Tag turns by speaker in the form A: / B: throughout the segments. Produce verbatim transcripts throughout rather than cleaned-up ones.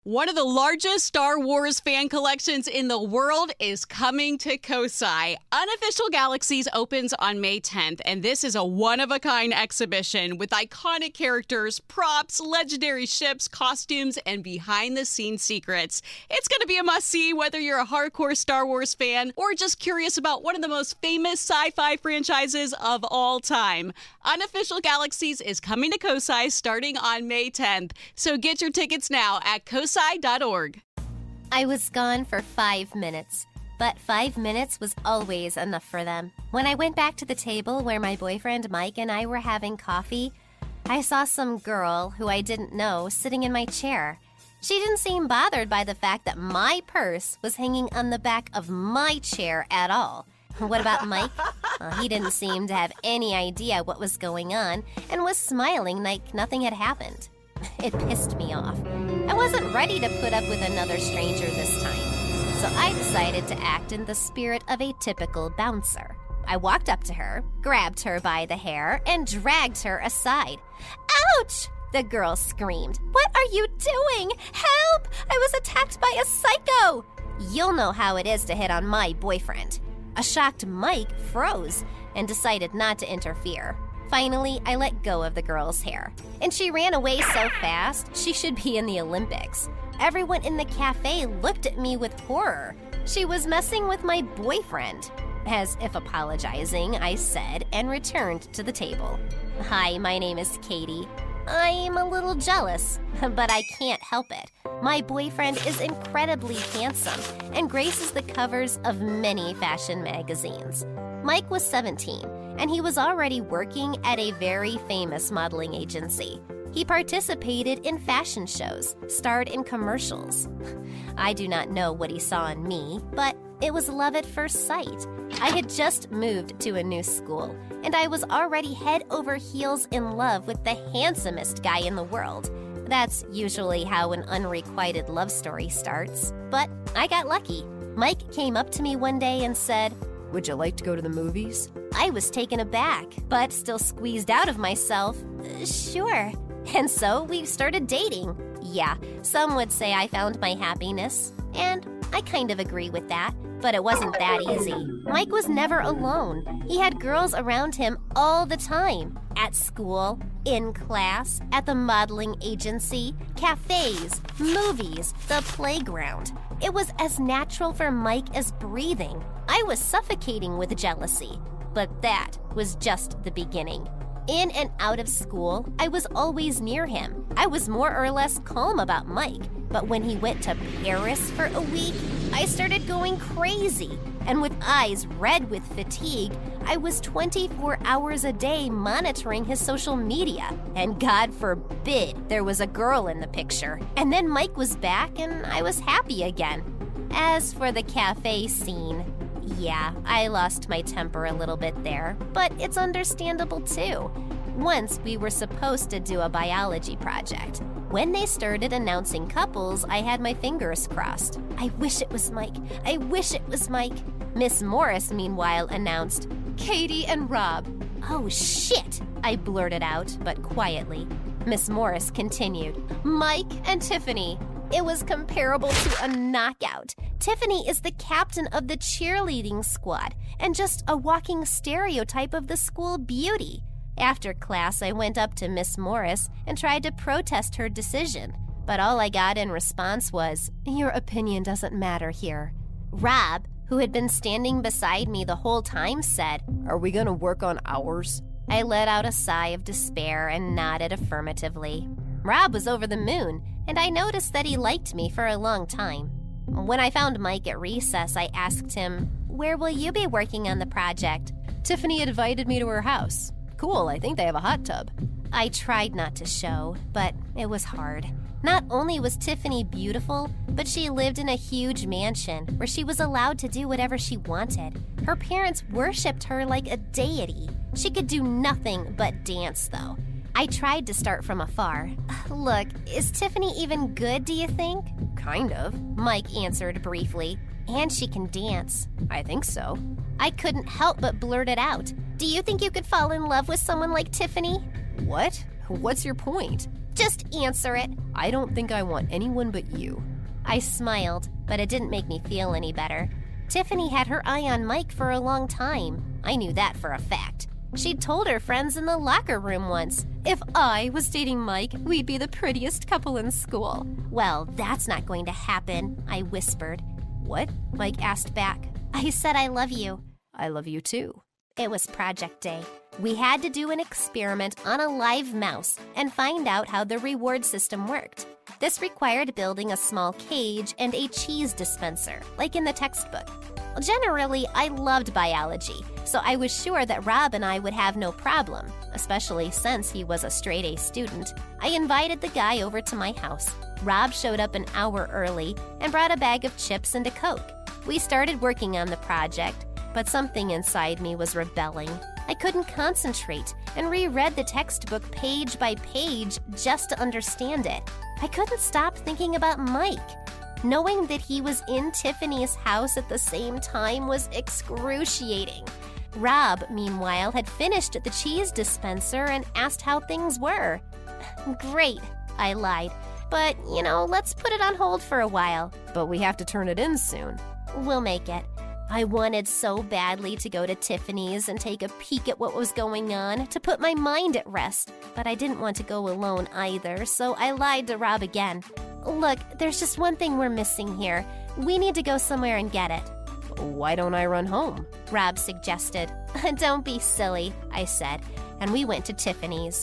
A: One of the largest Star Wars fan collections in the world is coming to Kosai. Unofficial Galaxies opens on May tenth, and this is a one-of-a-kind exhibition with iconic characters, props, legendary ships, costumes, and behind-the-scenes secrets. It's going to be a must-see whether you're a hardcore Star Wars fan or just curious about one of the most famous sci-fi franchises of all time. Unofficial Galaxies is coming to Kosai starting on May tenth, so get your tickets now at kosai dot org.
B: I was gone for five minutes, but five minutes was always enough for them. When I went back to the table where my boyfriend Mike and I were having coffee, I saw some girl who I didn't know sitting in my chair. She didn't seem bothered by the fact that my purse was hanging on the back of my chair at all. What about Mike? Well, he didn't seem to have any idea what was going on and was smiling like nothing had happened. It pissed me off. I wasn't ready to put up with another stranger this time, so I decided to act in the spirit of a typical bouncer. I walked up to her, grabbed her by the hair, and dragged her aside. Ouch! The girl screamed. What are you doing? Help! I was attacked by a psycho! You'll know how it is to hit on my boyfriend. A shocked Mike froze and decided not to interfere. Finally, I let go of the girl's hair, and she ran away so fast she should be in the Olympics. Everyone in the cafe looked at me with horror. She was messing with my boyfriend. As if apologizing, I said and returned to the table. Hi, my name is Katie. I'm a little jealous, but I can't help it. My boyfriend is incredibly handsome and graces the covers of many fashion magazines. Mike was seventeen, and he was already working at a very famous modeling agency. He participated in fashion shows, starred in commercials. I do not know what he saw in me, but it was love at first sight. I had just moved to a new school, and I was already head over heels in love with the handsomest guy in the world. That's usually how an unrequited love story starts, but I got lucky. Mike came up to me one day and said, "Would you like to go to the movies?" I was taken aback, but still squeezed out of myself, "Sure." And so we started dating. Yeah, some would say I found my happiness, and I kind of agree with that, but it wasn't that easy. Mike was never alone. He had girls around him all the time. At school, in class, at the modeling agency, cafes, movies, the playground. It was as natural for Mike as breathing. I was suffocating with jealousy, but that was just the beginning. In and out of school, I was always near him. I was more or less calm about Mike, but when he went to Paris for a week, I started going crazy. And with eyes red with fatigue, I was twenty-four hours a day monitoring his social media. And God forbid there was a girl in the picture. And then Mike was back and I was happy again. As for the cafe scene, yeah, I lost my temper a little bit there, but it's understandable too. Once we were supposed to do a biology project. When they started announcing couples, I had my fingers crossed. I wish it was Mike. I wish it was Mike. Miss Morris, meanwhile, announced, "Katie and Rob." "Oh, shit," I blurted out, but quietly. Miss Morris continued, "Mike and Tiffany." It was comparable to a knockout. Tiffany is the captain of the cheerleading squad and just a walking stereotype of the school beauty. After class, I went up to Miss Morris and tried to protest her decision, but all I got in response was, "Your opinion doesn't matter here." Rob, who had been standing beside me the whole time, said, "Are we gonna work on ours?" I let out a sigh of despair and nodded affirmatively. Rob was over the moon, and I noticed that he liked me for a long time. When I found Mike at recess, I asked him, "Where will you be working on the project?" "Tiffany invited me to her house." "Cool, I think they have a hot tub." I tried not to show, but it was hard. Not only was Tiffany beautiful, but she lived in a huge mansion where she was allowed to do whatever she wanted. Her parents worshipped her like a deity. She could do nothing but dance, though. I tried to start from afar. "Look, is Tiffany even good, do you think?" "Kind of," Mike answered briefly. "And she can dance." "I think so." I couldn't help but blurt it out. "Do you think you could fall in love with someone like Tiffany?" "What? What's your point?" Just answer it.
C: I don't think I want anyone but you.
B: I smiled, but it didn't make me feel any better. Tiffany had her eye on Mike for a long time. I knew that for a fact. She'd told her friends in the locker room once, if I was dating Mike, we'd be the prettiest couple in school. Well, that's not going to happen, I whispered.
C: What?
B: Mike asked back. I said I love you.
C: I love you too.
B: It was project day. We had to do an experiment on a live mouse and find out how the reward system worked. This required building a small cage and a cheese dispenser, like in the textbook. Generally, I loved biology, so I was sure that Rob and I would have no problem, especially since he was a straight-A student. I invited the guy over to my house. Rob showed up an hour early and brought a bag of chips and a Coke. We started working on the project, but something inside me was rebelling. I couldn't concentrate and reread the textbook page by page just to understand it. I couldn't stop thinking about Mike. Knowing that he was in Tiffany's house at the same time was excruciating. Rob, meanwhile, had finished the cheese dispenser and asked how things were. Great, I lied. But, you know, let's put it on hold for a while.
C: But we have to turn it in soon.
B: We'll make it. I wanted so badly to go to Tiffany's and take a peek at what was going on, to put my mind at rest. But I didn't want to go alone either, so I lied to Rob again. Look, there's just one thing we're missing here. We need to go somewhere and get it.
C: Why don't I run home?
B: Rob suggested. Don't be silly, I said, and we went to Tiffany's.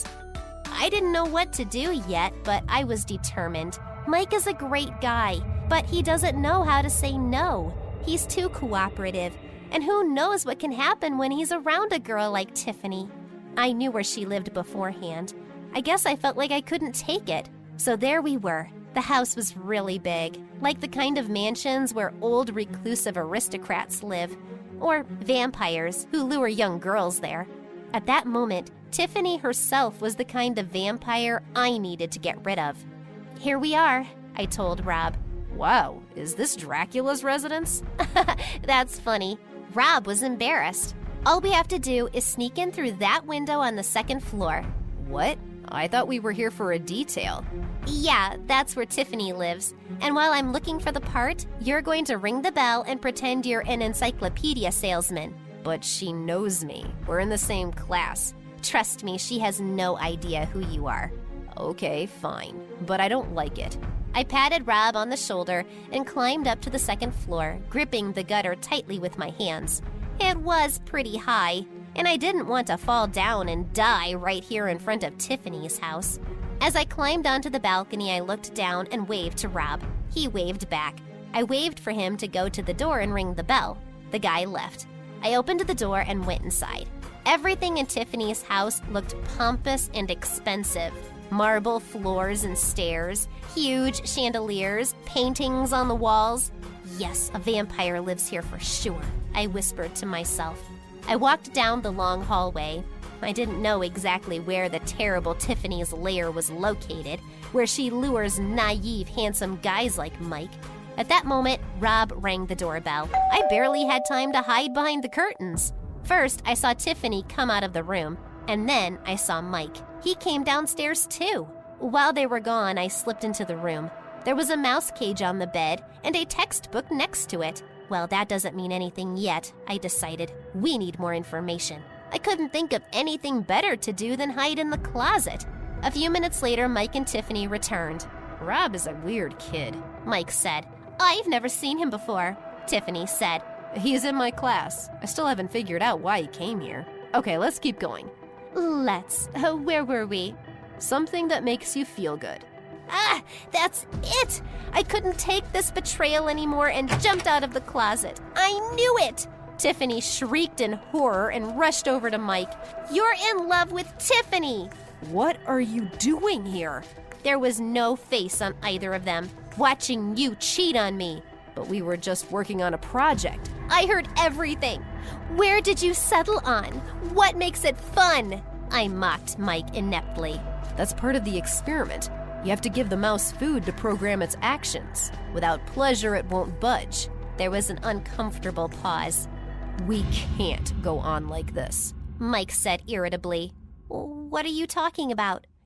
B: I didn't know what to do yet, but I was determined. Mike is a great guy, but he doesn't know how to say no. He's too cooperative, and who knows what can happen when he's around a girl like Tiffany. I knew where she lived beforehand. I guess I felt like I couldn't take it. So there we were. The house was really big, like the kind of mansions where old reclusive aristocrats live, or vampires who lure young girls there. At that moment, Tiffany herself was the kind of vampire I needed to get rid of. Here we are, I told Rob.
C: Wow, is this Dracula's residence?
B: That's funny. Rob was embarrassed. All we have to do is sneak in through that window on the second floor.
C: What? I thought we were here for a detail.
B: Yeah, that's where Tiffany lives. And while I'm looking for the part, you're going to ring the bell and pretend you're an encyclopedia salesman.
C: But she knows me. We're in the same class.
B: Trust me, she has no idea who you are.
C: Okay, fine. But I don't like it.
B: I patted Rob on the shoulder and climbed up to the second floor, gripping the gutter tightly with my hands. It was pretty high, and I didn't want to fall down and die right here in front of Tiffany's house. As I climbed onto the balcony, I looked down and waved to Rob. He waved back. I waved for him to go to the door and ring the bell. The guy left. I opened the door and went inside. Everything in Tiffany's house looked pompous and expensive. Marble floors and stairs, huge chandeliers, paintings on the walls. Yes, a vampire lives here for sure, I whispered to myself. I walked down the long hallway. I didn't know exactly where the terrible Tiffany's lair was located, where she lures naive, handsome guys like Mike. At that moment, Rob rang the doorbell. I barely had time to hide behind the curtains. First, I saw Tiffany come out of the room, and then I saw Mike. He came downstairs too. While they were gone, I slipped into the room. There was a mouse cage on the bed and a textbook next to it. Well, that doesn't mean anything yet, I decided. We need more information. I couldn't think of anything better to do than hide in the closet. A few minutes later, Mike and Tiffany returned.
C: Rob is a weird kid,
B: Mike said. I've never seen him before, Tiffany said.
C: He's in my class. I still haven't figured out why he came here. Okay, let's keep going.
B: Let's. Uh, where were we?
C: Something that makes you feel good.
B: Ah, that's it! I couldn't take this betrayal anymore and jumped out of the closet. I knew it! Tiffany shrieked in horror and rushed over to Mike. You're in love with Tiffany!
C: What are you doing here?
B: There was no face on either of them, watching you cheat on me.
C: But we were just working on a project.
B: I heard everything. Where did you settle on? What makes it fun? I mocked Mike ineptly.
C: That's part of the experiment. You have to give the mouse food to program its actions. Without pleasure, it won't budge.
B: There was an uncomfortable pause.
C: We can't go on like this,
B: Mike said irritably. What are you talking about?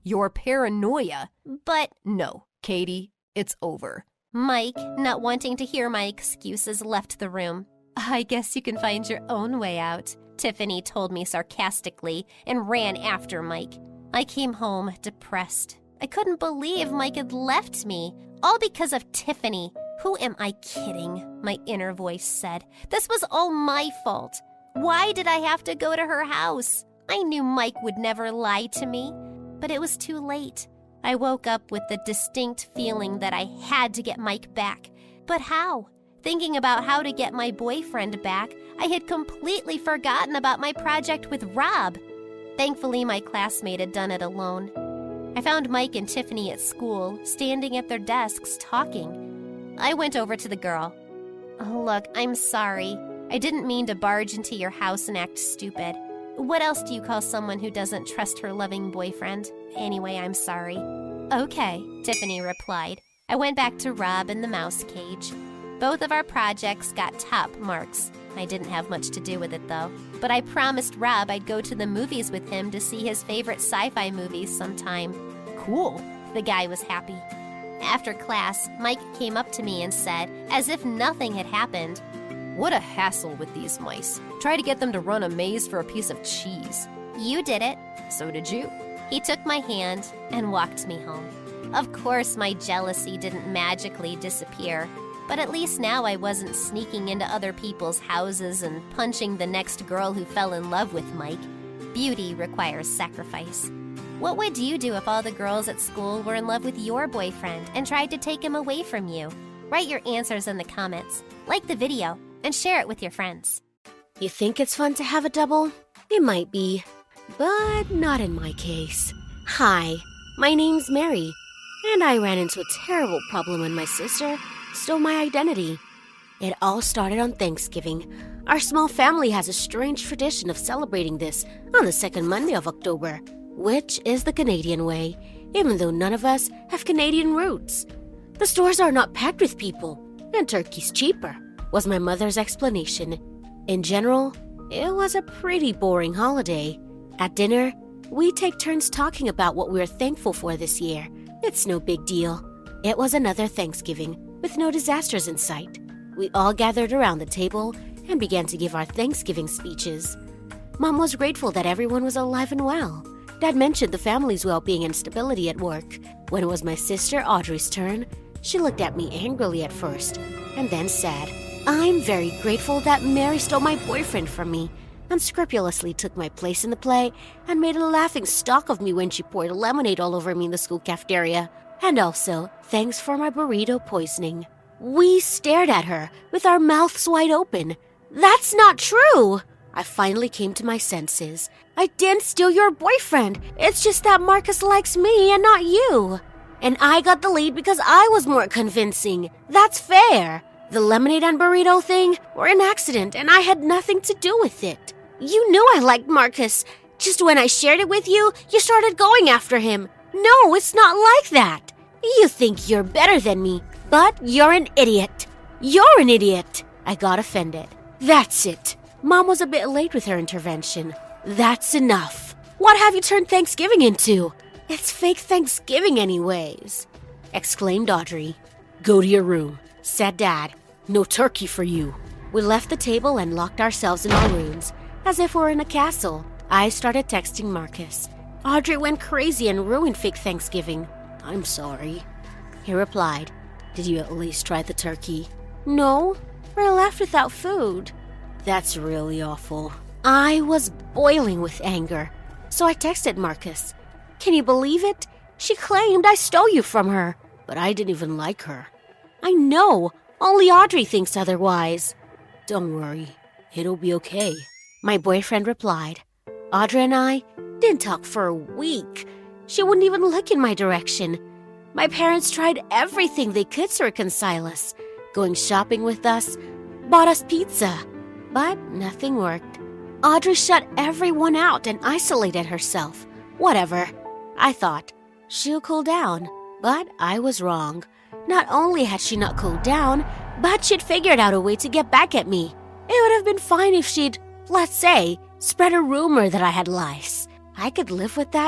C: Your paranoia.
B: But
C: No, Katie, it's over.
B: Mike, not wanting to hear my excuses, left the room. I guess you can find your own way out, Tiffany told me sarcastically and ran after Mike. I came home depressed. I couldn't believe Mike had left me, all because of Tiffany. Who am I kidding? My inner voice said. This was all my fault. Why did I have to go to her house? I knew Mike would never lie to me, but it was too late. I woke up with the distinct feeling that I had to get Mike back. But how? Thinking about how to get my boyfriend back, I had completely forgotten about my project with Rob. Thankfully, my classmate had done it alone. I found Mike and Tiffany at school, standing at their desks talking. I went over to the girl. Oh, look, I'm sorry. I didn't mean to barge into your house and act stupid. What else do you call someone who doesn't trust her loving boyfriend? Anyway, I'm sorry. Okay, Tiffany replied. I went back to Rob in the mouse cage. Both of our projects got top marks. I didn't have much to do with it, though. But I promised Rob I'd go to the movies with him to see his favorite sci-fi movies sometime.
C: Cool.
B: The guy was happy. After class, Mike came up to me and said, as if nothing had happened,
C: What a hassle with these mice. Try to get them to run a maze for a piece of cheese.
B: You did it.
C: So did you.
B: He took my hand and walked me home. Of course, my jealousy didn't magically disappear, but at least now I wasn't sneaking into other people's houses and punching the next girl who fell in love with Mike. Beauty requires sacrifice. What would you do if all the girls at school were in love with your boyfriend and tried to take him away from you? Write your answers in the comments, like the video, and share it with your friends.
D: You think it's fun to have a double? It might be, but not in my case. Hi, my name's Mary, and I ran into a terrible problem when my sister stole my identity. It all started on Thanksgiving. Our small family has a strange tradition of celebrating this on the second Monday of October, which is the Canadian way, even though none of us have Canadian roots. The stores are not packed with people, and turkey's cheaper, was my mother's explanation. In general, it was a pretty boring holiday. At dinner, we take turns talking about what we're thankful for this year. It's no big deal. It was another Thanksgiving, with no disasters in sight. We all gathered around the table and began to give our Thanksgiving speeches. Mom was grateful that everyone was alive and well. Dad mentioned the family's well-being and stability at work. When it was my sister Audrey's turn, she looked at me angrily at first, and then said, I'm very grateful that Mary stole my boyfriend from me, unscrupulously took my place in the play, and made a laughing stock of me when she poured lemonade all over me in the school cafeteria. And also, thanks for my burrito poisoning. We stared at her, with our mouths wide open. That's not true! I finally came to my senses. I didn't steal your boyfriend. It's just that Marcus likes me and not you. And I got the lead because I was more convincing. That's fair. The lemonade and burrito thing were an accident, and I had nothing to do with it. You knew I liked Marcus. Just when I shared it with you, you started going after him. No, it's not like that. You think you're better than me, but you're an idiot. You're an idiot. I got offended. That's it. Mom was a bit late with her intervention. That's enough. What have you turned Thanksgiving into? It's fake Thanksgiving anyways, exclaimed Audrey. Go to your room, said Dad. No turkey for you. We left the table and locked ourselves in our rooms, as if we were in a castle. I started texting Marcus. Audrey went crazy and ruined fake Thanksgiving. I'm sorry. He replied. Did you at least try the turkey? No, we're left without food. That's really awful. I was boiling with anger, so I texted Marcus. Can you believe it? She claimed I stole you from her, but I didn't even like her. I know, only Audrey thinks otherwise. Don't worry, it'll be okay, my boyfriend replied. Audrey and I didn't talk for a week. She wouldn't even look in my direction. My parents tried everything they could to reconcile us, going shopping with us, bought us pizza, but nothing worked. Audrey shut everyone out and isolated herself. Whatever. I thought, she'll cool down, but I was wrong. Not only had she not cooled down, but she'd figured out a way to get back at me. It would have been fine if she'd, let's say, spread a rumor that I had lice. I could live with that,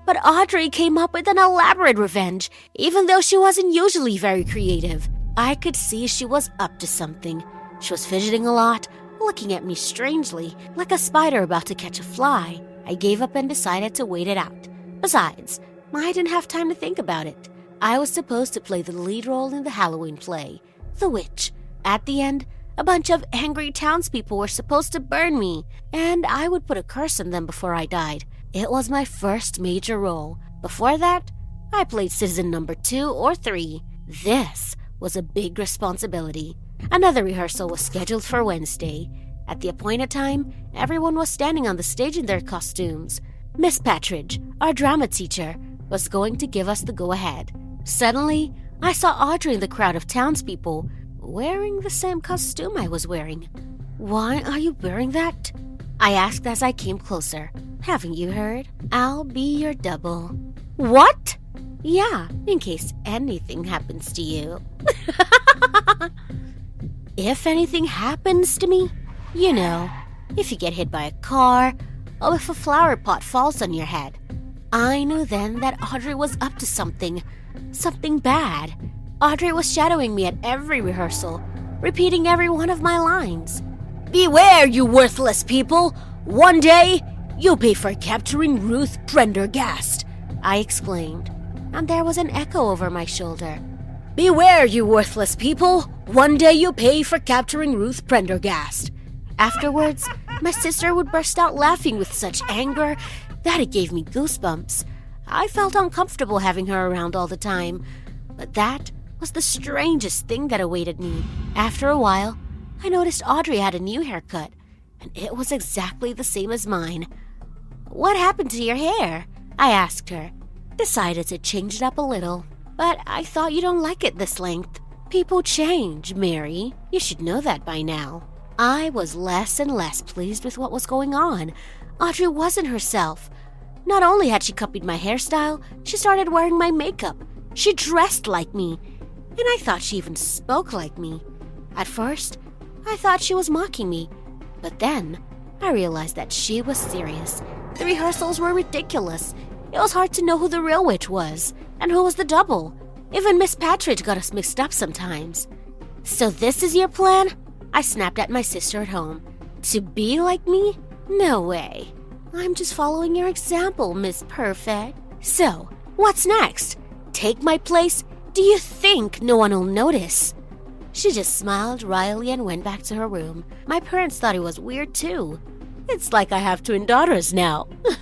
D: But Audrey came up with an elaborate revenge, even though she wasn't usually very creative. I could see she was up to something. She was fidgeting a lot, looking at me strangely, like a spider about to catch a fly. I gave up and decided to wait it out. Besides, I didn't have time to think about it. I was supposed to play the lead role in the Halloween play, The Witch. At the end, a bunch of angry townspeople were supposed to burn me, and I would put a curse on them before I died. It was my first major role. Before that, I played citizen number two or three. This was a big responsibility. Another rehearsal was scheduled for Wednesday. At the appointed time, everyone was standing on the stage in their costumes. Miss Patridge, our drama teacher, was going to give us the go-ahead. Suddenly, I saw Audrey in the crowd of townspeople, wearing the same costume I was wearing. "Why are you wearing that?" I asked as I came closer. "Haven't you heard? I'll be your double." "What?" "Yeah, in case anything happens to you." If anything happens to me? You know, if you get hit by a car, or if a flower pot falls on your head. I knew then that Audrey was up to something. Something bad. Audrey was shadowing me at every rehearsal, repeating every one of my lines. "Beware, you worthless people! One day, you'll pay for capturing Ruth Prendergast," I exclaimed, and there was an echo over my shoulder. "Beware, you worthless people! One day you'll pay for capturing Ruth Prendergast." Afterwards, my sister would burst out laughing with such anger that it gave me goosebumps. I felt uncomfortable having her around all the time, but that was the strangest thing that awaited me. After a while, I noticed Audrey had a new haircut, and it was exactly the same as mine. "What happened to your hair?" I asked her. "Decided to change it up a little, but I thought you don't like it this length." "People change, Mary. You should know that by now." I was less and less pleased with what was going on. Audrey wasn't herself. Not only had she copied my hairstyle, she started wearing my makeup. She dressed like me, and I thought she even spoke like me. At first, I thought she was mocking me, but then I realized that she was serious. The rehearsals were ridiculous. It was hard to know who the real witch was and who was the double. Even Miss Patridge got us mixed up sometimes. "So this is your plan?" I snapped at my sister at home. "To be like me? No way. I'm just following your example, Miss Perfect." "So, what's next? Take my place? Do you think no one will notice?" She just smiled wryly and went back to her room. My parents thought it was weird too. It's like I have twin daughters now.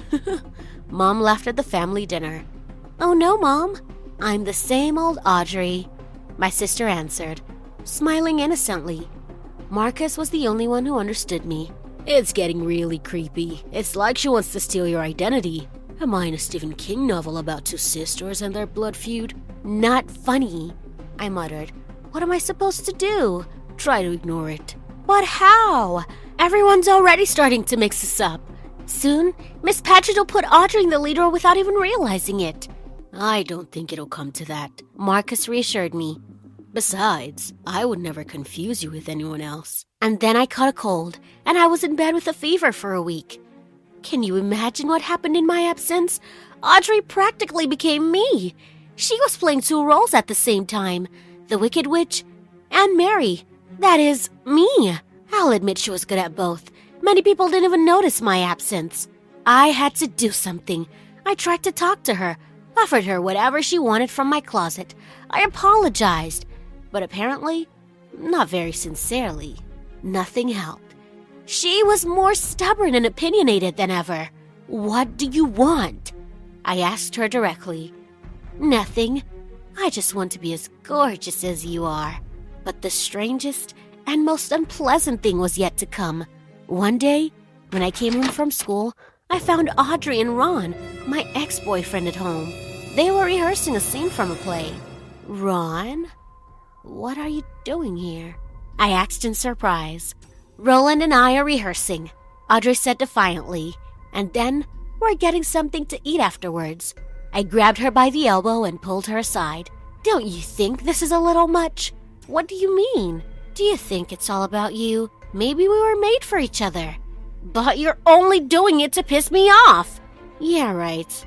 D: Mom laughed at the family dinner. "Oh no, Mom. I'm the same old Audrey," my sister answered, smiling innocently. Marcus was the only one who understood me. "It's getting really creepy. It's like she wants to steal your identity. Am I in a Stephen King novel about two sisters and their blood feud?" "Not funny," I muttered. "What am I supposed to do?" "Try to ignore it." "But how? Everyone's already starting to mix us up. Soon, Miss Patridge will put Audrey in the lead role without even realizing it." "I don't think it'll come to that," Marcus reassured me. "Besides, I would never confuse you with anyone else." And then I caught a cold, and I was in bed with a fever for a week. Can you imagine what happened in my absence? Audrey practically became me. She was playing two roles at the same time, the Wicked Witch and Mary. That is, me. I'll admit she was good at both. Many people didn't even notice my absence. I had to do something. I tried to talk to her, offered her whatever she wanted from my closet. I apologized, but apparently not very sincerely. Nothing helped. She was more stubborn and opinionated than ever. "What do you want?" I asked her directly. "Nothing. I just want to be as gorgeous as you are." But the strangest and most unpleasant thing was yet to come. One day, when I came home from school, I found Audrey and Ron, my ex-boyfriend, at home. They were rehearsing a scene from a play. "Ron, what are you doing here?" I asked in surprise. "Roland and I are rehearsing," Audrey said defiantly, "and then we're getting something to eat afterwards." I grabbed her by the elbow and pulled her aside. "Don't you think this is a little much?" "What do you mean? Do you think it's all about you? Maybe we were made for each other." "But you're only doing it to piss me off." "Yeah, right.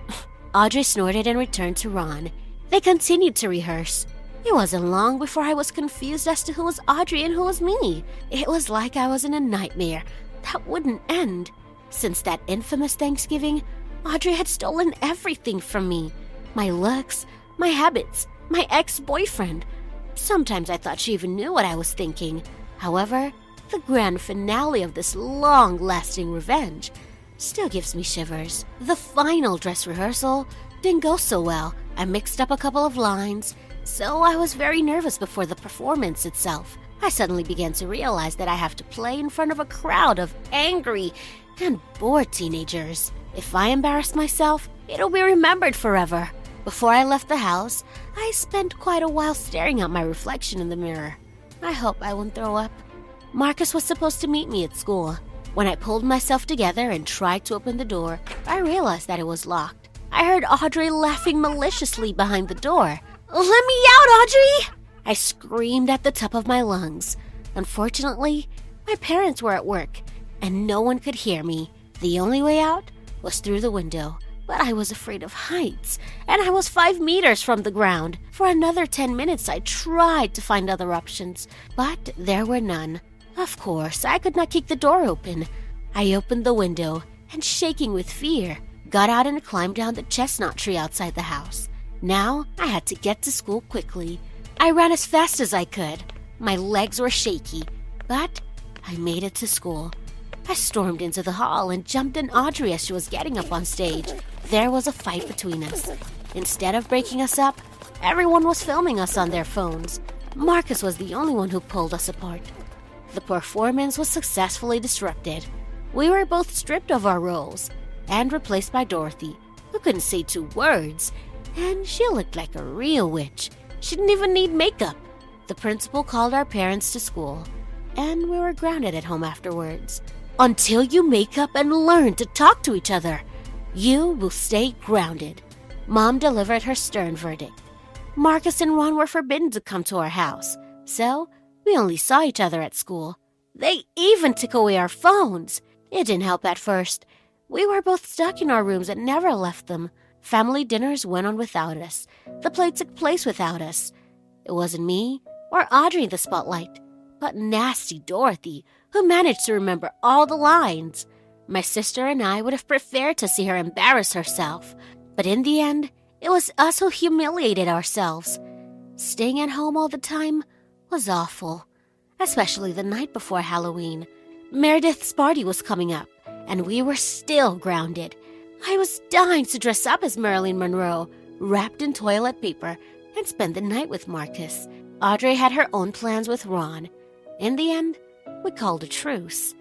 D: Audrey snorted and returned to Ron. They continued to rehearse. It wasn't long before I was confused as to who was Audrey and who was me. It was like I was in a nightmare that wouldn't end. Since that infamous Thanksgiving, Audrey had stolen everything from me. My looks, my habits, my ex-boyfriend. Sometimes I thought she even knew what I was thinking. However, the grand finale of this long-lasting revenge still gives me shivers. The final dress rehearsal didn't go so well. I mixed up a couple of lines, so I was very nervous before the performance itself. I suddenly began to realize that I have to play in front of a crowd of angry and bored teenagers. If I embarrass myself, it'll be remembered forever. Before I left the house, I spent quite a while staring at my reflection in the mirror. I hope I won't throw up. Marcus was supposed to meet me at school. When I pulled myself together and tried to open the door, I realized that it was locked. I heard Audrey laughing maliciously behind the door. "Let me out, Audrey!" I screamed at the top of my lungs. Unfortunately, my parents were at work, and no one could hear me. The only way out was through the window. But I was afraid of heights, and I was five meters from the ground. For another ten minutes, I tried to find other options, but there were none. Of course, I could not kick the door open. I opened the window, and shaking with fear, got out and climbed down the chestnut tree outside the house. Now, I had to get to school quickly. I ran as fast as I could. My legs were shaky, but I made it to school. I stormed into the hall and jumped on Audrey as she was getting up on stage. There was a fight between us. Instead of breaking us up, everyone was filming us on their phones. Marcus was the only one who pulled us apart. The performance was successfully disrupted. We were both stripped of our roles and replaced by Dorothy, who couldn't say two words, and she looked like a real witch. She didn't even need makeup. The principal called our parents to school, and we were grounded at home afterwards. Until you make up and learn to talk to each other, you will stay grounded. Mom delivered her stern verdict. Marcus and Ron were forbidden to come to our house, so we only saw each other at school. They even took away our phones. It didn't help at first. We were both stuck in our rooms and never left them. Family dinners went on without us. The play took place without us. It wasn't me or Audrey in the spotlight, but nasty Dorothy, who managed to remember all the lines. My sister and I would have preferred to see her embarrass herself, but in the end, it was us who humiliated ourselves. Staying at home all the time was awful, especially the night before Halloween. Meredith's party was coming up, and we were still grounded. I was dying to dress up as Marilyn Monroe, wrapped in toilet paper, and spend the night with Marcus. Audrey had her own plans with Ron. In the end, we called a truce.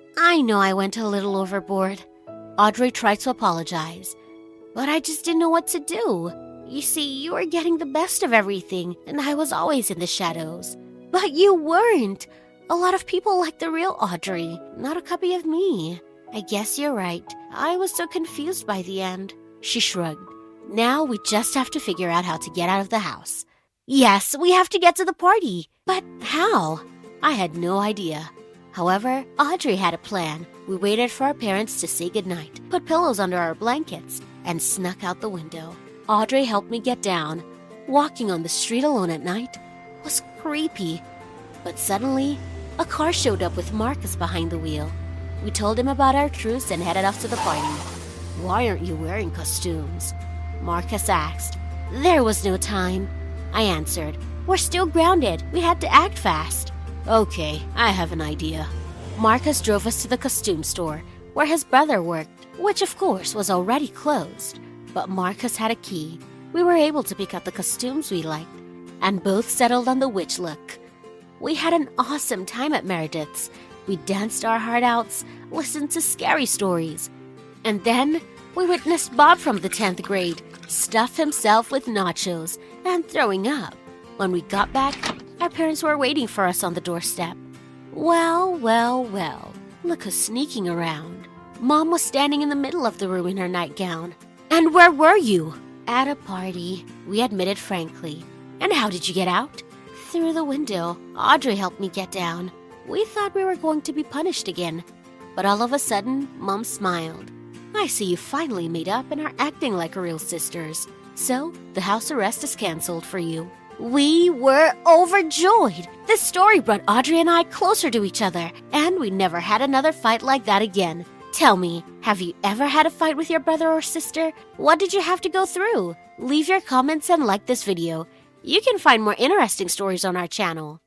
D: I know I went a little overboard. Audrey tried to apologize, but I just didn't know what to do. You see, you were getting the best of everything, and I was always in the shadows. But you weren't. A lot of people liked the real Audrey, not a copy of me. I guess you're right. I was so confused by the end. She shrugged. Now we just have to figure out how to get out of the house. Yes, we have to get to the party. But how? I had no idea. However, Audrey had a plan. We waited for our parents to say goodnight, put pillows under our blankets, and snuck out the window. Audrey helped me get down. Walking on the street alone at night was creepy. But suddenly, a car showed up with Marcus behind the wheel. We told him about our truce and headed off to the party. "Why aren't you wearing costumes?" Marcus asked. There was no time. I answered. We're still grounded. We had to act fast. Okay, I have an idea. Marcus drove us to the costume store, where his brother worked, which of course was already closed. But Marcus had a key. We were able to pick out the costumes we liked, and both settled on the witch look. We had an awesome time at Meredith's. We danced our heart outs, listened to scary stories. And then we witnessed Bob from the tenth grade stuff himself with nachos and throwing up. When we got back, our parents were waiting for us on the doorstep. Well, well, well, look who's sneaking around. Mom was standing in the middle of the room in her nightgown. And where were you? At a party, we admitted frankly. And how did you get out? Through the window. Audrey helped me get down. We thought we were going to be punished again. But all of a sudden, Mom smiled. I see you finally made up and are acting like real sisters. So, the house arrest is canceled for you. We were overjoyed. This story brought Audrey and I closer to each other, and we never had another fight like that again. Tell me, have you ever had a fight with your brother or sister? What did you have to go through? Leave your comments and like this video. You can find more interesting stories on our channel.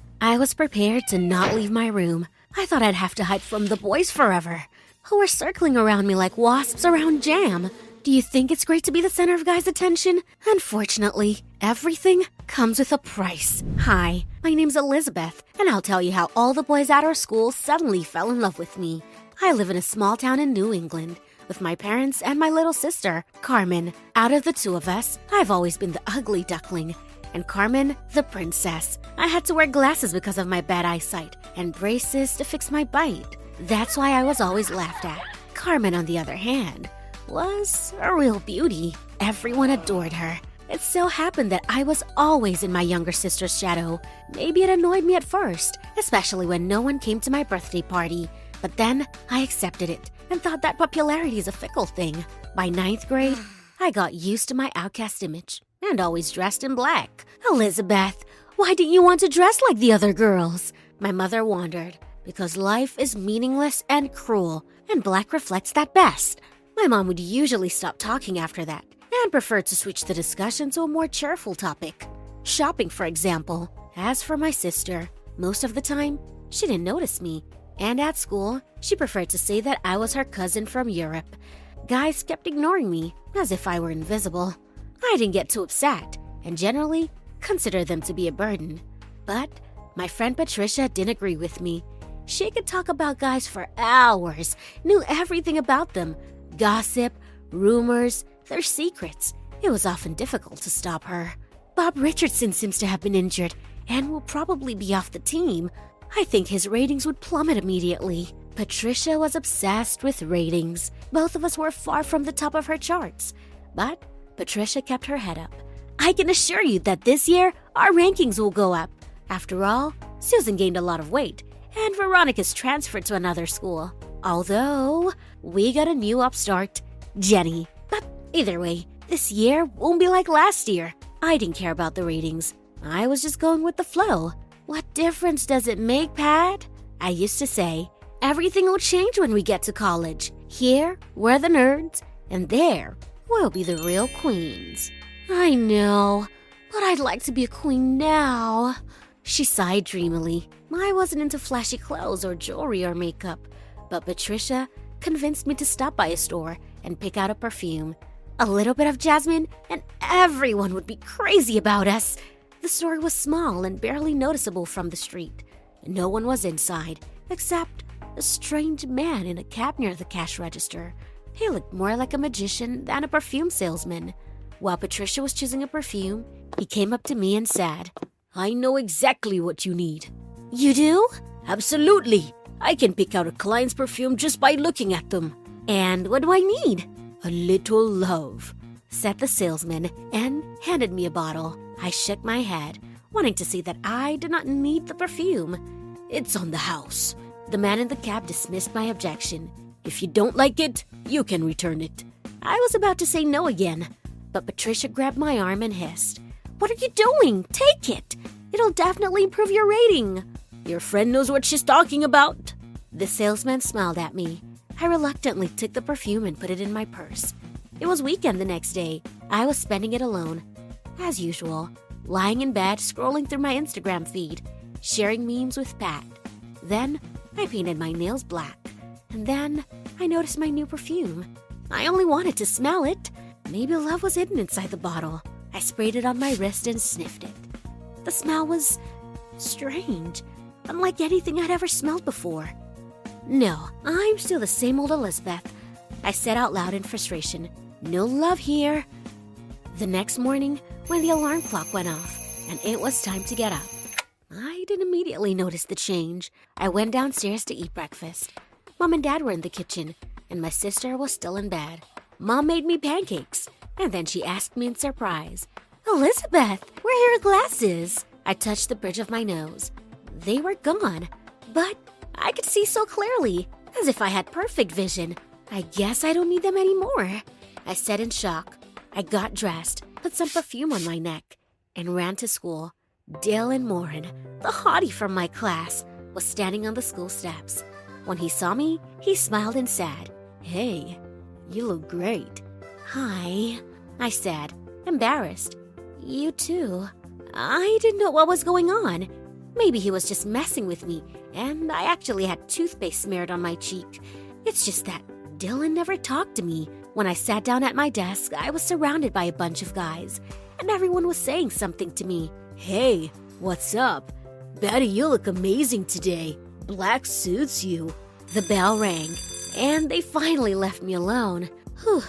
D: I was prepared to not leave my room. I thought I'd have to hide from the boys forever, who were circling around me like wasps around jam. Do you think it's great to be the center of guys' attention? Unfortunately, everything comes with a price. Hi, my name's Elizabeth, and I'll tell you how all the boys at our school suddenly fell in love with me. I live in a small town in New England with my parents and my little sister, Carmen. Out of the two of us, I've always been the ugly duckling, and Carmen, the princess. I had to wear glasses because of my bad eyesight and braces to fix my bite. That's why I was always laughed at. Carmen, on the other hand, was a real beauty. Everyone adored her. It so happened that I was always in my younger sister's shadow. Maybe it annoyed me at first, especially when no one came to my birthday party. But then I accepted it and thought that popularity is a fickle thing. By ninth grade, I got used to my outcast image and always dressed in black. Elizabeth, why didn't you want to dress like the other girls? My mother wondered, because life is meaningless and cruel, and black reflects that best. My mom would usually stop talking after that and prefer to switch the discussion to a more cheerful topic. Shopping, for example. As for my sister, most of the time, she didn't notice me. And at school, she preferred to say that I was her cousin from Europe. Guys kept ignoring me, as if I were invisible. I didn't get too upset, and generally considered them to be a burden. But my friend Patricia didn't agree with me. She could talk about guys for hours, knew everything about them. Gossip, rumors, their secrets. It was often difficult to stop her. Bob Richardson seems to have been injured and will probably be off the team. I think his ratings would plummet immediately. Patricia was obsessed with ratings. Both of us were far from the top of her charts. But Patricia kept her head up. I can assure you that this year, our rankings will go up. After all, Susan gained a lot of weight, and Veronica's transferred to another school. Although, we got a new upstart, Jenny. But either way, this year won't be like last year. I didn't care about the ratings. I was just going with the flow. What difference does it make, Pat? I used to say, everything will change when we get to college. Here, we're the nerds, and there, we'll be the real queens. I know, but I'd like to be a queen now. She sighed dreamily. I wasn't into flashy clothes or jewelry or makeup, but Patricia convinced me to stop by a store and pick out a perfume. A little bit of jasmine, and everyone would be crazy about us. The store was small and barely noticeable from the street. No one was inside, except a strange man in a cap near the cash register. He looked more like a magician than a perfume salesman. While Patricia was choosing a perfume, he came up to me and said, I know exactly what you need. You do? Absolutely. I can pick out a client's perfume just by looking at them. And what do I need? A little love, said the salesman, and handed me a bottle. I shook my head, wanting to see that I did not need the perfume. It's on the house. The man in the cab dismissed my objection. If you don't like it, you can return it. I was about to say no again, but Patricia grabbed my arm and hissed, What are you doing? Take it. It'll definitely improve your rating. Your friend knows what she's talking about. The salesman smiled at me. I reluctantly took the perfume and put it in my purse. It was weekend the next day. I was spending it alone. As usual, lying in bed, scrolling through my Instagram feed, sharing memes with Pat. Then, I painted my nails black. And then, I noticed my new perfume. I only wanted to smell it. Maybe love was hidden inside the bottle. I sprayed it on my wrist and sniffed it. The smell was strange, unlike anything I'd ever smelled before. No, I'm still the same old Elizabeth, I said out loud in frustration. No love here. The next morning, when the alarm clock went off and it was time to get up, I didn't immediately notice the change. I went downstairs to eat breakfast. Mom and Dad were in the kitchen, and my sister was still in bed. Mom made me pancakes, and then she asked me in surprise, Elizabeth, where are your glasses? I touched the bridge of my nose. They were gone, but I could see so clearly, as if I had perfect vision. I guess I don't need them anymore, I said in shock. I got dressed, put some perfume on my neck, and ran to school. Dylan Morin, the hottie from my class, was standing on the school steps. When he saw me, he smiled and said, "Hey, you look great." "Hi," I said, embarrassed. "You too." I didn't know what was going on. Maybe he was just messing with me, and I actually had toothpaste smeared on my cheek. It's just that Dylan never talked to me. When I sat down at my desk, I was surrounded by a bunch of guys, and everyone was saying something to me. "Hey, what's up? Betty, you look amazing today. Black suits you." The bell rang, and they finally left me alone. Whew.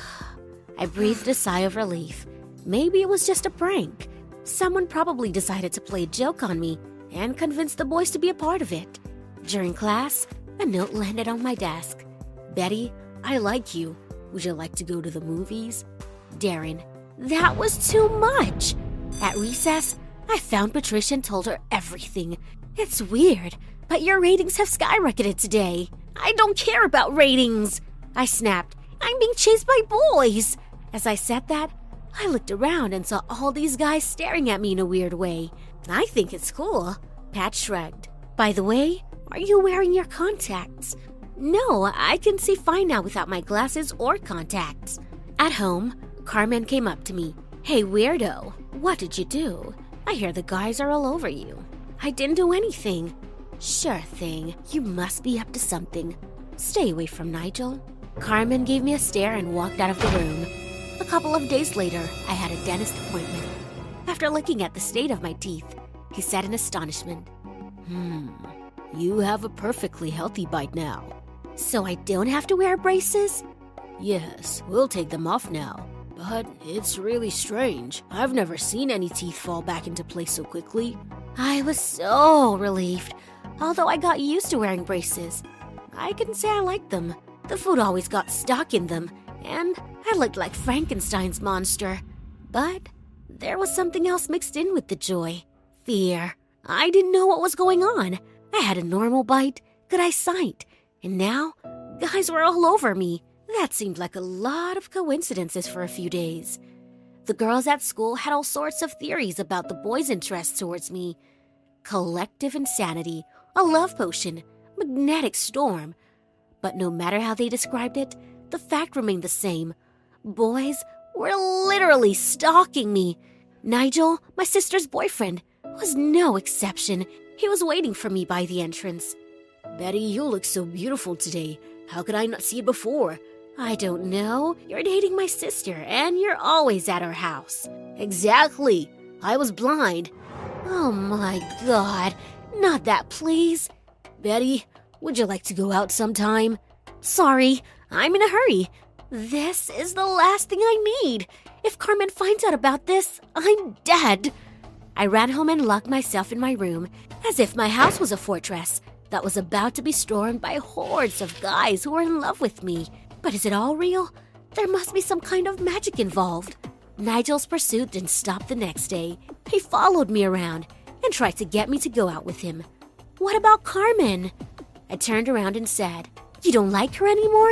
D: I breathed a sigh of relief. Maybe it was just a prank. Someone probably decided to play a joke on me and convinced the boys to be a part of it. During class, a note landed on my desk. "Betty, I like you. Would you like to go to the movies?" Darren. That was too much. At recess, I found Patricia and told her everything. "It's weird, but your ratings have skyrocketed today." "I don't care about ratings," I snapped. "I'm being chased by boys." As I said that, I looked around and saw all these guys staring at me in a weird way. "I think it's cool." Pat shrugged. "By the way, are you wearing your contacts?" "No, I can see fine now without my glasses or contacts." At home, Carmen came up to me. "Hey, weirdo, what did you do? I hear the guys are all over you." "I didn't do anything." "Sure thing. You must be up to something. Stay away from Nigel." Carmen gave me a stare and walked out of the room. A couple of days later, I had a dentist appointment. After looking at the state of my teeth, he said in astonishment, Hmm, you have a perfectly healthy bite now." "So I don't have to wear braces?" "Yes, we'll take them off now. But it's really strange. I've never seen any teeth fall back into place so quickly." I was so relieved, although I got used to wearing braces. I couldn't say I liked them. The food always got stuck in them, and I looked like Frankenstein's monster. But there was something else mixed in with the joy. Fear. I didn't know what was going on. I had a normal bite, good eyesight, and now guys were all over me. That seemed like a lot of coincidences for a few days. The girls at school had all sorts of theories about the boys' interest towards me. Collective insanity, a love potion, magnetic storm. But no matter how they described it, the fact remained the same. Boys were literally stalking me. Nigel, my sister's boyfriend, was no exception. He was waiting for me by the entrance. "Betty, you look so beautiful today. How could I not see it before?" "I don't know. You're dating my sister, and you're always at our house." "Exactly. I was blind." "Oh my God. Not that, please." "Betty, would you like to go out sometime?" "Sorry, I'm in a hurry. This is the last thing I need. If Carmen finds out about this, I'm dead." I ran home and locked myself in my room, as if my house was a fortress that was about to be stormed by hordes of guys who were in love with me. But is it all real? There must be some kind of magic involved. Nigel's pursuit didn't stop the next day. He followed me around and tried to get me to go out with him. "What about Carmen?" I turned around and said, "You don't like her anymore?"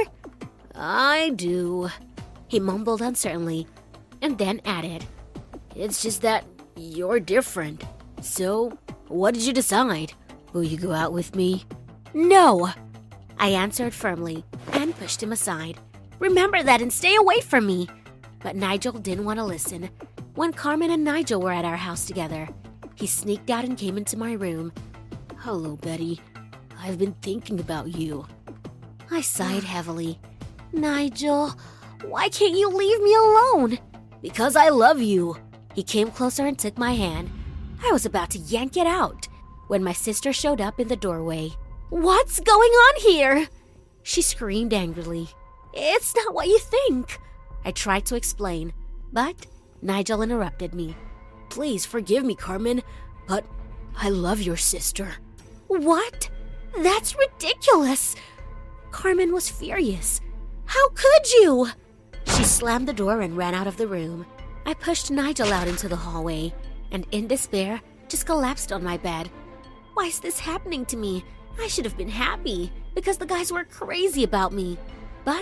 D: "I do," he mumbled uncertainly, and then added, "It's just that you're different. So, what did you decide? Will you go out with me?" "No," I answered firmly and pushed him aside. "Remember that and stay away from me." But Nigel didn't want to listen. When Carmen and Nigel were at our house together, he sneaked out and came into my room. "Hello, Betty. I've been thinking about you." I sighed heavily. "Nigel, why can't you leave me alone?" "Because I love you." He came closer and took my hand. I was about to yank it out when my sister showed up in the doorway. "What's going on here?" She screamed angrily. "It's not what you think." I tried to explain, but Nigel interrupted me. "Please forgive me, Carmen, but I love your sister." "What? That's ridiculous." Carmen was furious. "How could you?" She slammed the door and ran out of the room. I pushed Nigel out into the hallway and, in despair, just collapsed on my bed. Why is this happening to me? I should have been happy because the guys were crazy about me. But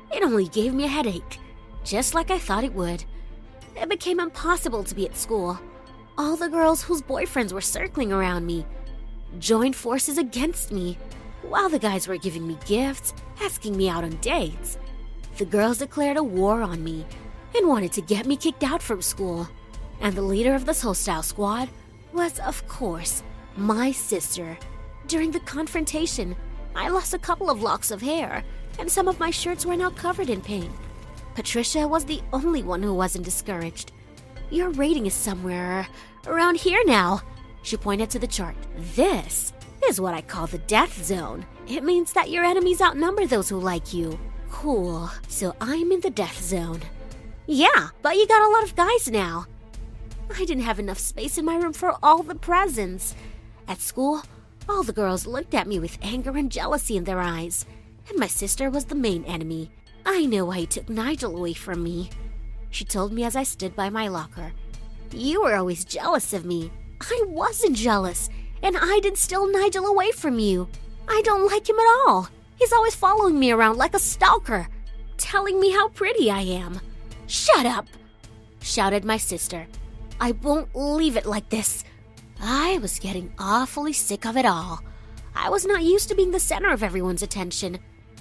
D: It only gave me a headache, just like I thought it would. It became impossible to be at school. All the girls whose boyfriends were circling around me joined forces against me, while the guys were giving me gifts, asking me out on dates. The girls declared a war on me and wanted to get me kicked out from school. And the leader of this hostile squad was, of course, my sister. During the confrontation, I lost a couple of locks of hair, and some of my shirts were now covered in paint. Patricia was the only one who wasn't discouraged. Your rating is somewhere around here now. She pointed to the chart. This is what I call the death zone. It means that your enemies outnumber those who like you. Cool, so I'm in the death zone. Yeah, but you got a lot of guys now. I didn't have enough space in my room for all the presents. At school, all the girls looked at me with anger and jealousy in their eyes, and my sister was the main enemy. I know why you took Nigel away from me. She told me as I stood by my locker. You were always jealous of me. I wasn't jealous, and I didn't steal Nigel away from you. I don't like him at all. He's always following me around like a stalker, telling me how pretty I am. Shut up, shouted my sister. I won't leave it like this. I was getting awfully sick of it all. I was not used to being the center of everyone's attention.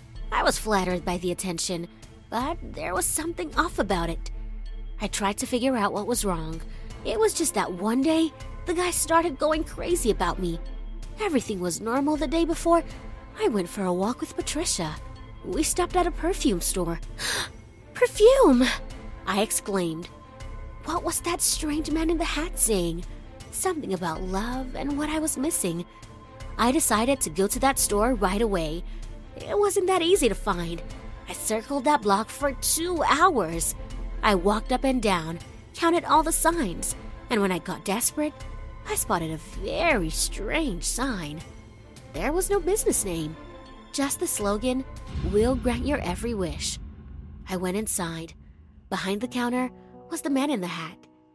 D: I was flattered by the attention, but there was something off about it. I tried to figure out what was wrong. It was just that one day, the guy started going crazy about me. Everything was normal the day before. I went for a walk with Patricia. We stopped at a perfume store. Perfume! I exclaimed. What was that strange man in the hat saying? Something about love and what I was missing. I decided to go to that store right away. It wasn't that easy to find. I circled that block for two hours. I walked up and down, counted all the signs, and when I got desperate, I spotted a very strange sign. There was no business name, just the slogan, "We'll grant your every wish." I went inside. Behind the counter was the man in the hat.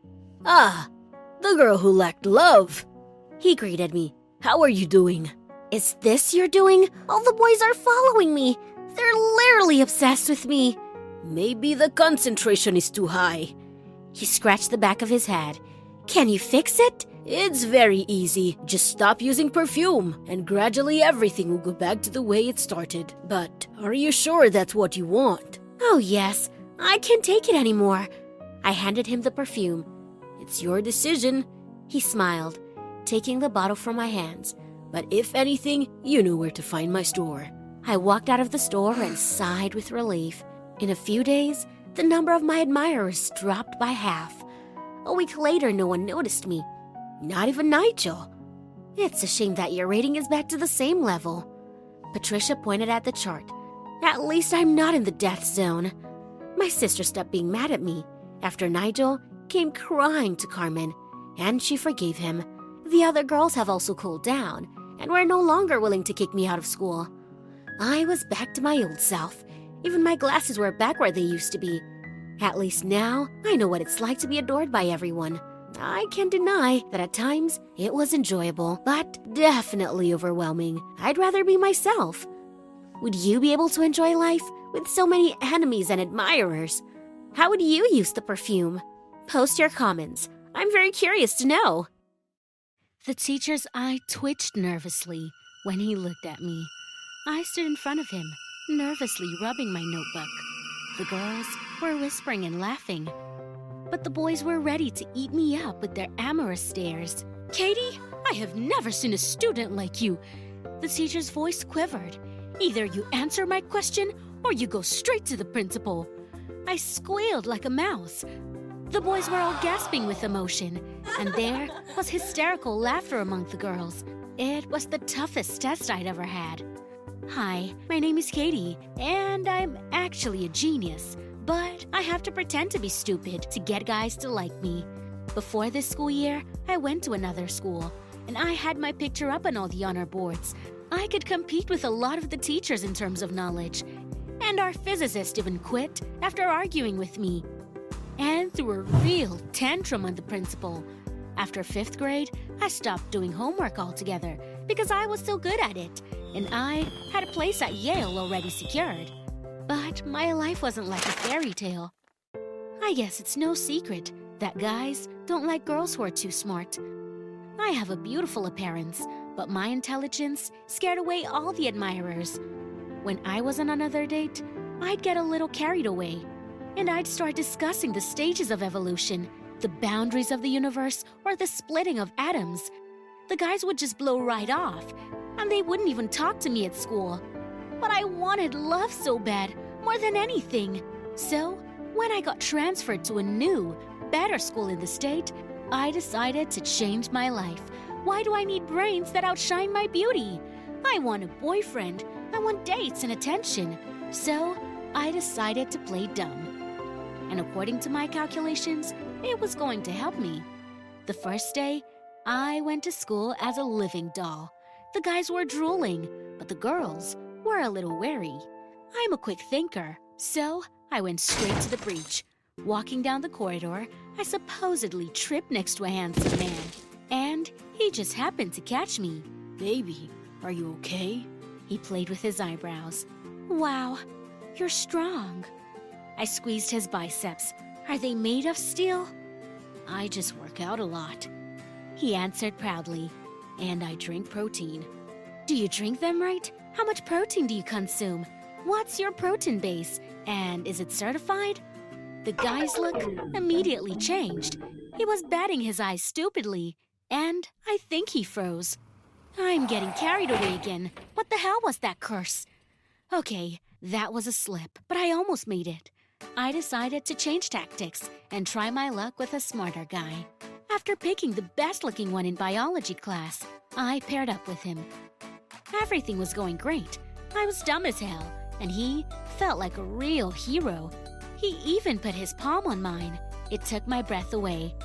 E: Ah, the girl who lacked love. He greeted me. How are you doing?
D: Is this your doing? All the boys are following me. They're literally obsessed with me.
E: Maybe the concentration is too high.
D: He scratched the back of his head. Can you fix it?
E: It's very easy. Just stop using perfume, and gradually everything will go back to the way it started. But are you sure that's what you want?
D: Oh yes, I can't take it anymore. I handed him the perfume.
E: It's your decision.
D: He smiled, taking the bottle from my hands.
E: But if anything, you know where to find my store.
D: I walked out of the store and sighed with relief. In a few days, the number of my admirers dropped by half. A week later, no one noticed me. Not even Nigel. It's a shame that your rating is back to the same level. Patricia pointed at the chart. At least I'm not in the death zone. My sister stopped being mad at me after Nigel came crying to Carmen, and she forgave him. The other girls have also cooled down and were no longer willing to kick me out of school. I was back to my old self. Even my glasses were back where they used to be. At least now, I know what it's like to be adored by everyone. I can't deny that at times it was enjoyable, but definitely overwhelming. I'd rather be myself. Would you be able to enjoy life with so many enemies and admirers? How would you use the perfume? Post your comments. I'm very curious to know. The teacher's eye twitched nervously when he looked at me. I stood in front of him, nervously rubbing my notebook. The girls were whispering and laughing, but the boys were ready to eat me up with their amorous stares. Katie, I have never seen a student like you. The teacher's voice quivered. Either you answer my question or you go straight to the principal. I squealed like a mouse. The boys were all gasping with emotion, and there was hysterical laughter among the girls. It was the toughest test I'd ever had. Hi, my name is Katie, and I'm actually a genius, but I have to pretend to be stupid to get guys to like me. Before this school year, I went to another school, and I had my picture up on all the honor boards. I could compete with a lot of the teachers in terms of knowledge, and our physicist even quit after arguing with me and threw a real tantrum on the principal. After fifth grade, I stopped doing homework altogether because I was so good at it, and I had a place at Yale already secured.
E: But my life wasn't like a fairy tale. I guess it's no secret that guys don't like girls who are too smart. I have a beautiful appearance, but my intelligence scared away all the admirers. When I was on another date, I'd get a little carried away, and I'd start discussing the stages of evolution, the boundaries of the universe, or the splitting of atoms. The guys would just blow right off, and they wouldn't even talk to me at school. But I wanted love so bad, more than anything. So, when I got transferred to a new, better school in the state, I decided to change my life. Why do I need brains that outshine my beauty? I want a boyfriend. I want dates and attention. So, I decided to play dumb. And according to my calculations, it was going to help me. The first day, I went to school as a living doll. The guys were drooling, but the girls were a little wary. I'm a quick thinker, so I went straight to the breach. Walking down the corridor, I supposedly tripped next to a handsome man, and he just happened to catch me.
C: Baby, are you okay?
E: He played with his eyebrows. Wow, you're strong. I squeezed his biceps. Are they made of steel?
C: I just work out a lot.
E: He answered proudly. And I drink protein. Do you drink them right? How much protein do you consume? What's your protein base? And is it certified? The guy's look immediately changed. He was batting his eyes stupidly, and I think he froze. I'm getting carried away again. What the hell was that curse? Okay, that was a slip, but I almost made it. I decided to change tactics and try my luck with a smarter guy. After picking the best-looking one in biology class, I paired up with him. Everything was going great. I was dumb as hell, and he felt like a real hero. He even put his palm on mine. It took my breath away.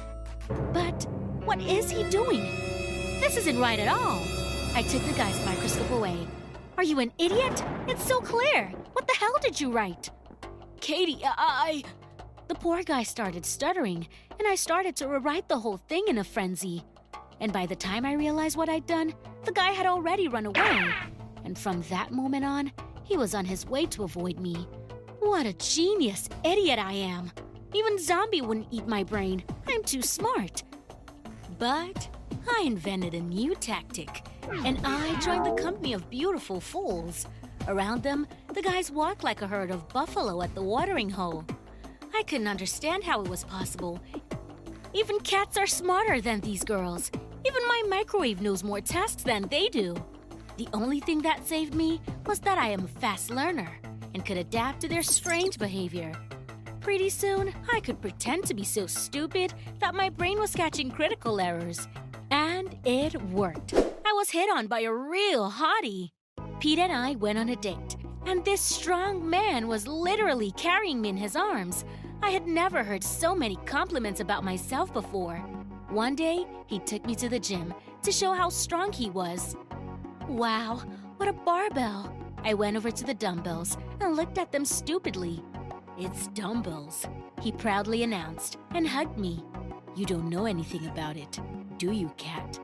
E: But what is he doing? This isn't right at all. I took the guy's microscope away. Are you an idiot? It's so clear. What the hell did you write?
C: Katie, I...
E: The poor guy started stuttering, and I started to rewrite the whole thing in a frenzy. And by the time I realized what I'd done, the guy had already run away. And from that moment on, he was on his way to avoid me. What a genius idiot I am. Even Zombie wouldn't eat my brain. I'm too smart. But I invented a new tactic, and I joined the company of beautiful fools. Around them, the guys walked like a herd of buffalo at the watering hole. I couldn't understand how it was possible. Even cats are smarter than these girls. Even my microwave knows more tasks than they do. The only thing that saved me was that I am a fast learner and could adapt to their strange behavior. Pretty soon, I could pretend to be so stupid that my brain was catching critical errors. And it worked. I was hit on by a real hottie. Pete and I went on a date, and this strong man was literally carrying me in his arms. I had never heard so many compliments about myself before. One day, he took me to the gym to show how strong he was. Wow, what a barbell! I went over to the dumbbells and looked at them stupidly. It's dumbbells, he proudly announced and hugged me. You don't know anything about it, do you, cat?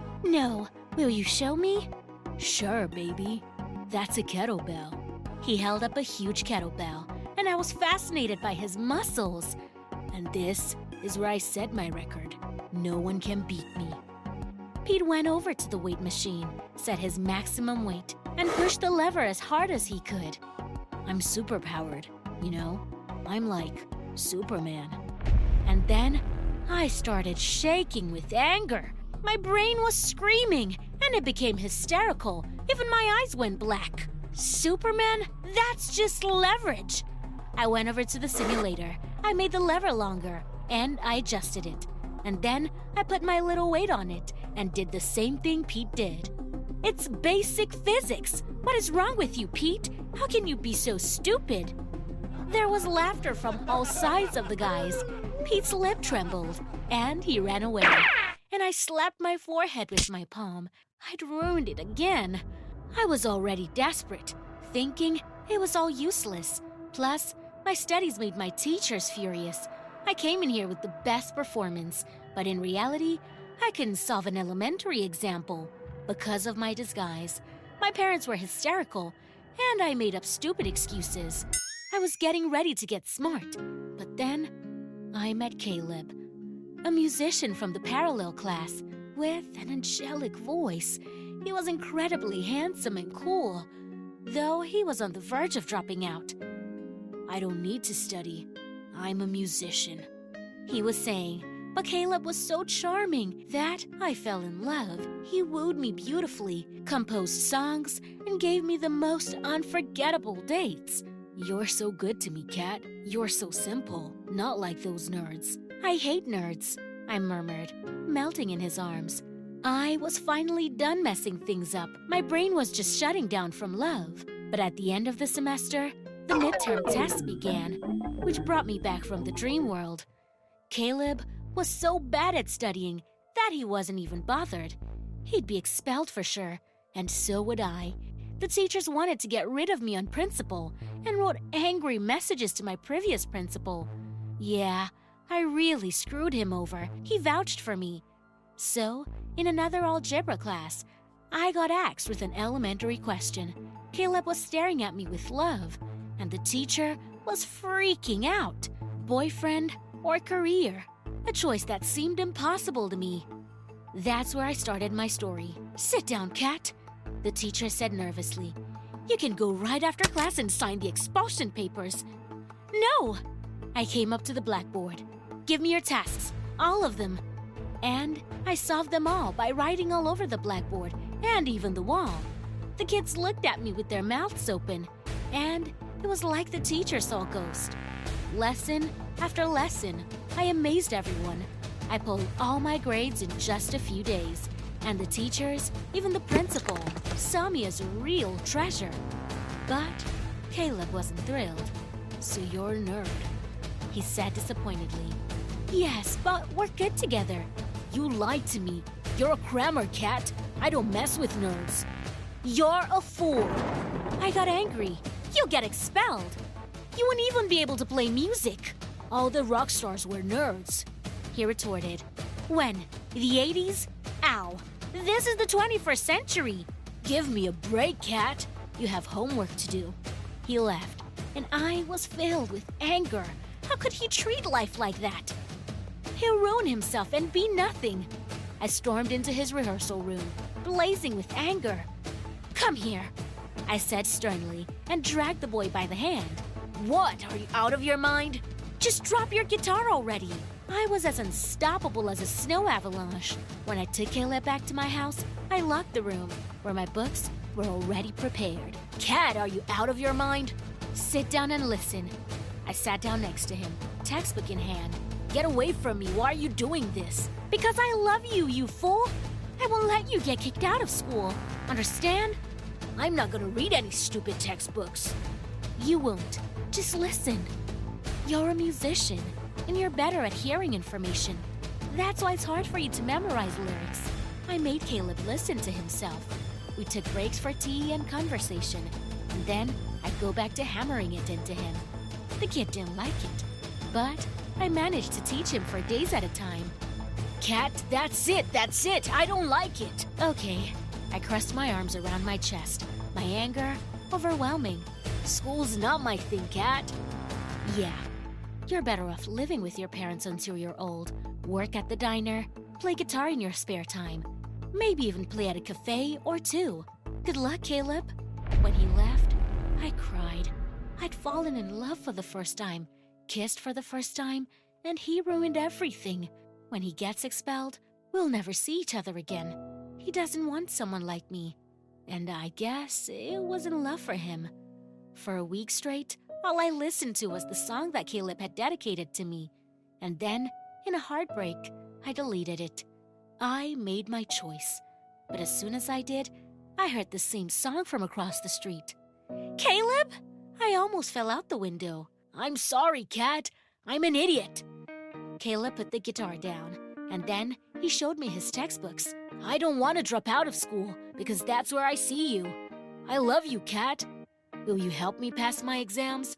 E: No, will you show me? Sure, baby. That's a kettlebell. He held up a huge kettlebell, and I was fascinated by his muscles. And this is where I set my record. No one can beat me. Pete went over to the weight machine, set his maximum weight, and pushed the lever as hard as he could. I'm superpowered, you know? I'm like Superman. And then I started shaking with anger. My brain was screaming, and it became hysterical. Even my eyes went black. Superman? That's just leverage. I went over to the simulator. I made the lever longer, and I adjusted it. And then I put my little weight on it and did the same thing Pete did. It's basic physics. What is wrong with you, Pete? How can you be so stupid? There was laughter from all sides of the guys. Pete's lip trembled, and he ran away. And I slapped my forehead with my palm. I'd ruined it again. I was already desperate, thinking it was all useless. Plus, my studies made my teachers furious. I came in here with the best performance, but in reality, I couldn't solve an elementary example because of my disguise. My parents were hysterical, and I made up stupid excuses. I was getting ready to get smart, but then I met Caleb, a musician from the parallel class with an angelic voice. He was incredibly handsome and cool, though he was on the verge of dropping out. "I don't need to study. I'm a musician," he was saying. But Caleb was so charming that I fell in love. He wooed me beautifully, composed songs, and gave me the most unforgettable dates. "You're so good to me, Kat. You're so simple, not like those nerds." "I hate nerds," I murmured, melting in his arms. I was finally done messing things up. My brain was just shutting down from love. But at the end of the semester, the midterm tests began, which brought me back from the dream world. Caleb was so bad at studying that he wasn't even bothered. He'd be expelled for sure, and so would I. The teachers wanted to get rid of me on principle and wrote angry messages to my previous principal. Yeah, I really screwed him over. He vouched for me. So, in another algebra class, I got axed with an elementary question. Caleb was staring at me with love, and the teacher was freaking out. Boyfriend or career? A choice that seemed impossible to me. That's where I started my story. "Sit down, Kat," the teacher said nervously. "You can go right after class and sign the expulsion papers." "No!" I came up to the blackboard. "Give me your tasks, all of them." And I solved them all by writing all over the blackboard and even the wall. The kids looked at me with their mouths open, and it was like the teacher saw a ghost. Lesson after lesson, I amazed everyone. I pulled all my grades in just a few days, and the teachers, even the principal, saw me as a real treasure. But Caleb wasn't thrilled. "So you're a nerd," he said disappointedly. "Yes, but we're good together." "You lied to me. You're a crammer, Kat. I don't mess with nerds." "You're a fool." I got angry. "You'll get expelled. You wouldn't even be able to play music. All the rock stars were nerds," he retorted. "When? The eighties? Ow. This is the twenty-first century. Give me a break, Kat. You have homework to do." He left, and I was filled with anger. How could he treat life like that? He'll ruin himself and be nothing. I stormed into his rehearsal room, blazing with anger. "Come here," I said sternly, and dragged the boy by the hand. "What? Are you out of your mind? Just drop your guitar already." I was as unstoppable as a snow avalanche. When I took Caleb back to my house, I locked the room, where my books were already prepared. "Kat, are you out of your mind?" "Sit down and listen." I sat down next to him, textbook in hand. "Get away from me. Why are you doing this?" "Because I love you, you fool. I won't let you get kicked out of school. Understand?" "I'm not gonna read any stupid textbooks." "You won't. Just listen. You're a musician, and you're better at hearing information. That's why it's hard for you to memorize lyrics." I made Caleb listen to himself. We took breaks for tea and conversation, and then I'd go back to hammering it into him. The kid didn't like it, but I managed to teach him for days at a time. "Kat, that's it, that's it. I don't like it." "Okay." I crossed my arms around my chest, my anger overwhelming. "School's not my thing, Kat." "Yeah. You're better off living with your parents until you're old, work at the diner, play guitar in your spare time, maybe even play at a cafe or two. Good luck, Caleb." When he left, I cried. I'd fallen in love for the first time, kissed for the first time, and he ruined everything. When he gets expelled, we'll never see each other again. He doesn't want someone like me. And I guess it wasn't love for him. For a week straight, all I listened to was the song that Caleb had dedicated to me. And then, in a heartbreak, I deleted it. I made my choice. But as soon as I did, I heard the same song from across the street. "Caleb?" I almost fell out the window. "I'm sorry, Kat. I'm an idiot." Caleb put the guitar down, and then he showed me his textbooks. "I don't want to drop out of school, because that's where I see you. I love you, Kat. Will you help me pass my exams?"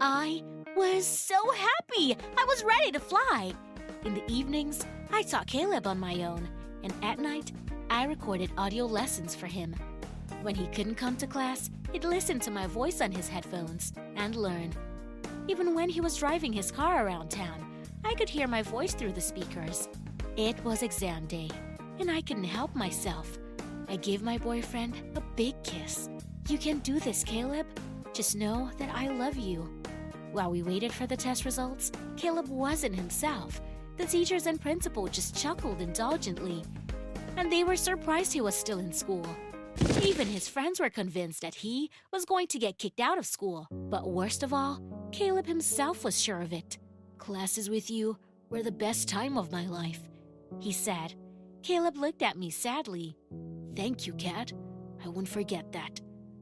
E: I was so happy. I was ready to fly. In the evenings, I taught Caleb on my own, and at night, I recorded audio lessons for him. When he couldn't come to class, he'd listen to my voice on his headphones and learn. Even when he was driving his car around town, I could hear my voice through the speakers. It was exam day, and I couldn't help myself. I gave my boyfriend a big kiss. "You can do this, Caleb. Just know that I love you." While we waited for the test results, Caleb wasn't himself. The teachers and principal just chuckled indulgently, and they were surprised he was still in school. Even his friends were convinced that he was going to get kicked out of school. But worst of all, Caleb himself was sure of it. "Classes with you were the best time of my life," he said. Caleb looked at me sadly. "Thank you, Kat. I won't forget that."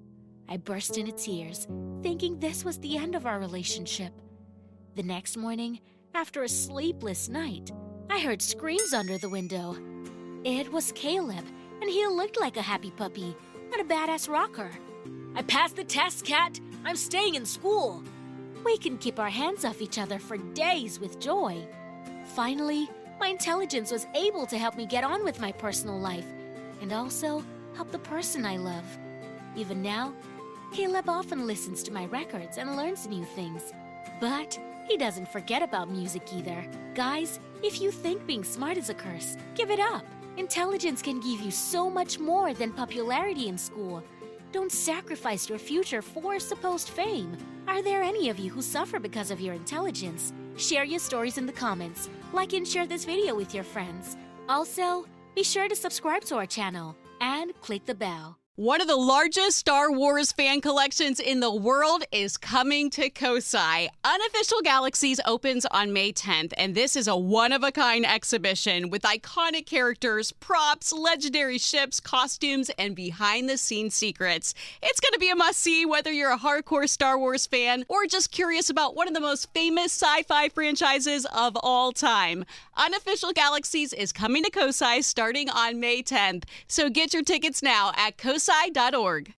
E: I burst into tears, thinking this was the end of our relationship. The next morning, after a sleepless night, I heard screams under the window. It was Caleb, and he looked like a happy puppy, not a badass rocker. "I passed the test, Kat. I'm staying in school." We can keep our hands off each other for days with joy. Finally, my intelligence was able to help me get on with my personal life and also help the person I love. Even now, Caleb often listens to my records and learns new things. But he doesn't forget about music either. Guys, if you think being smart is a curse, give it up. Intelligence can give you so much more than popularity in school. Don't sacrifice your future for supposed fame. Are there any of you who suffer because of your intelligence? Share your stories in the comments. Like and share this video with your friends. Also, be sure to subscribe to our channel and click the bell.
A: One of the largest Star Wars fan collections in the world is coming to Kosai. Unofficial Galaxies opens on May tenth, and this is a one-of-a-kind exhibition with iconic characters, props, legendary ships, costumes, and behind-the-scenes secrets. It's going to be a must-see whether you're a hardcore Star Wars fan or just curious about one of the most famous sci-fi franchises of all time. Unofficial Galaxies is coming to Kosai starting on May tenth, so get your tickets now at kosai dot org.